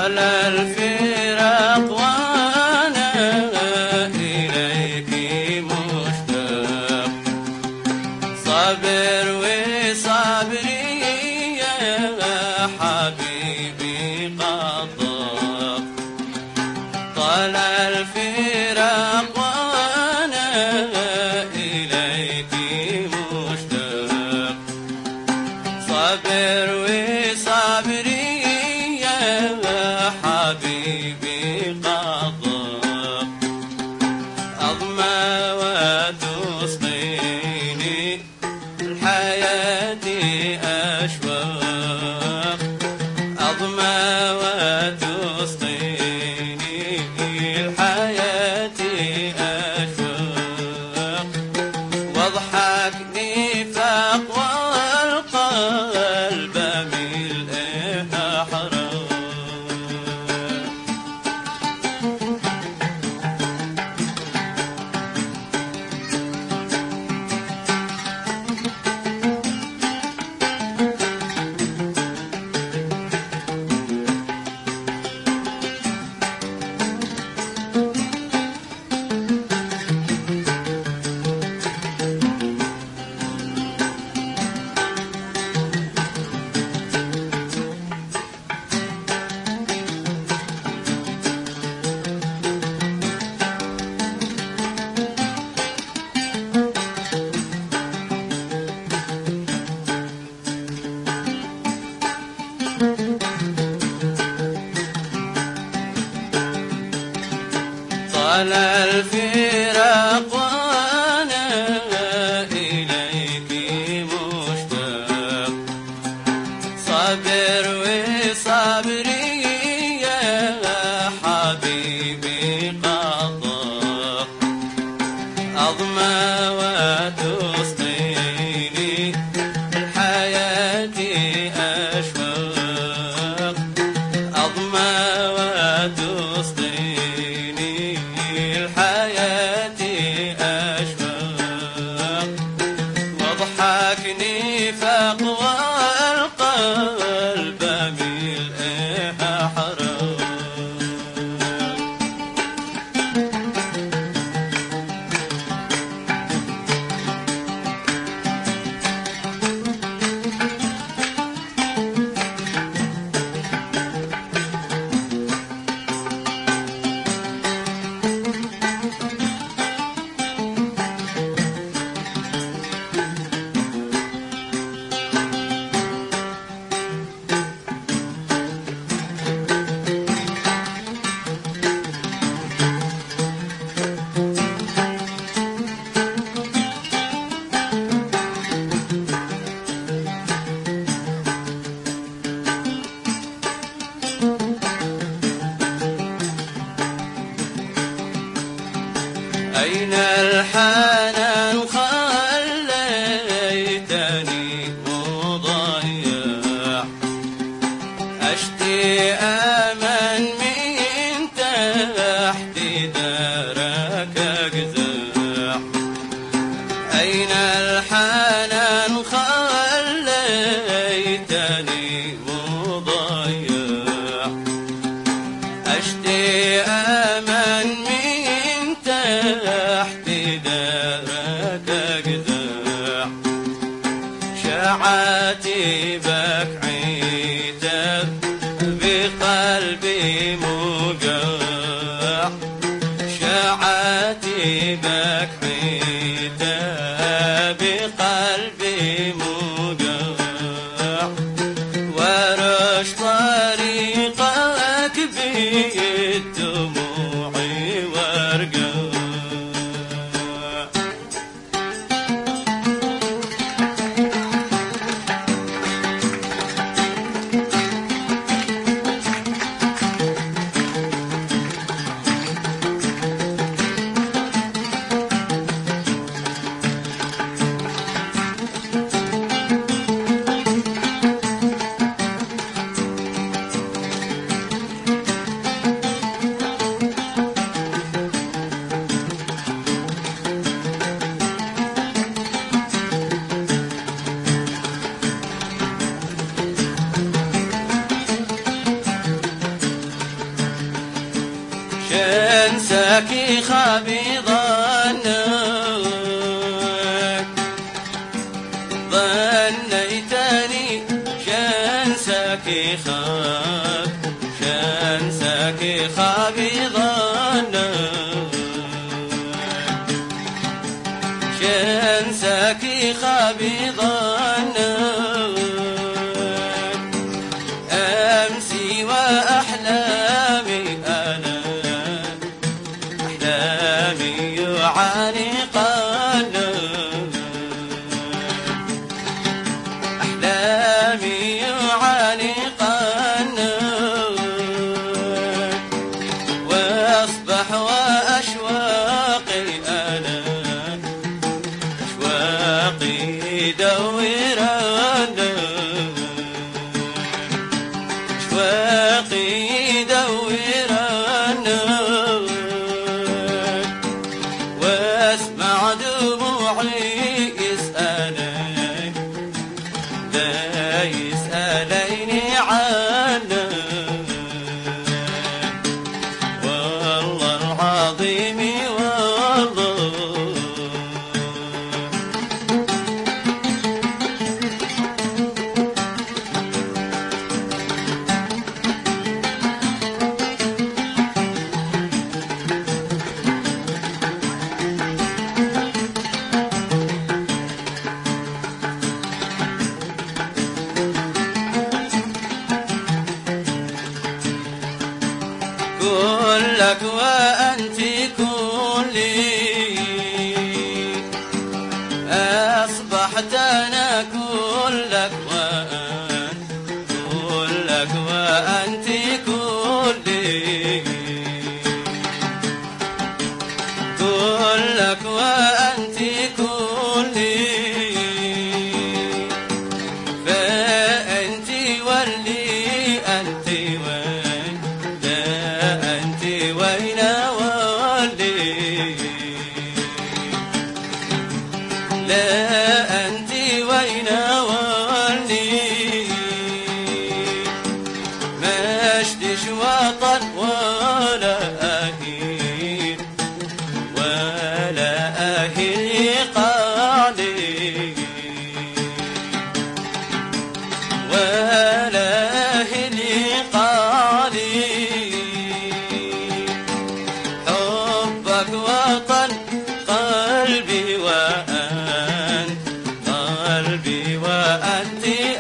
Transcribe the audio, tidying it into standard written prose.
طال الفراق وانا اليك مشتاق صابر وصابري يا حبيبي قد ضاق طال الفراق وانا اليك مشتاق صابر وصابري يا حبيبي قد ضاق أضمى وتسقيني الحياة أشواق أضمى وتسقيني الحياة أشواق واضحك نفاق والقلب ملء أحراق طال الفراق وانا اليك مشتاق صابر وصابري يا حبيبي قد ضاق أضمى وتسقيني الحياة أشواق أضمى وتسقيني الحياة أشواق واضحك نفاق والقلب ملء أحراق أين الحنان خليتني مضيع أشتي أمل من تحت دارك أجزع أين الحنان خليتني مضيع أشتي أمل من تحت دارك أجزع شعاتبك عيدك بقلبي موجع شعاتبك عيدك بقلبي موجع ورش طريقك بالدموع وارجع شنساك خاب ظنك ظنيتني شنساك خاب ظنك شنساك خاب ظنك أمسي وأحلامي أنا أحلامي يعانقنا أحلامي يعانقنا وأصبح وأشواقي أنا أشواقي دورنا أشواقي دورنا واسمع دموعي يسألك لا يسأليني عنك والله العظيم والله كلك وأنت كلي أصبحت أنا كلك وأنت كلي كلك وأنت كلي فأنت واللي أنت وين أنت وين ولي لا أنت وين ولي مشتش وطن ولا أهيل يقالي ولا أهل يقالي حبك وطن قلبي وأنت